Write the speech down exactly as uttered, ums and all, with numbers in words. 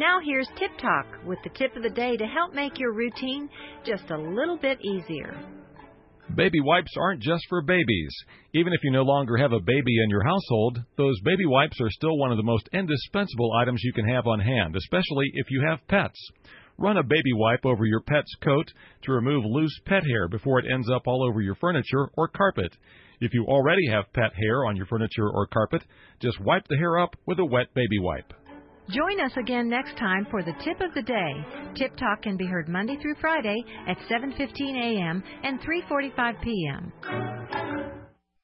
Now here's Tip Talk with the tip of the day to help make your routine just a little bit easier. Baby wipes aren't just for babies. Even if you no longer have a baby in your household, those baby wipes are still one of the most indispensable items you can have on hand, especially if you have pets. Run a baby wipe over your pet's coat to remove loose pet hair before it ends up all over your furniture or carpet. If you already have pet hair on your furniture or carpet, just wipe the hair up with a wet baby wipe. Join us again next time for the Tip of the Day. Tip Talk can be heard Monday through Friday at seven fifteen a.m. and three forty-five p.m.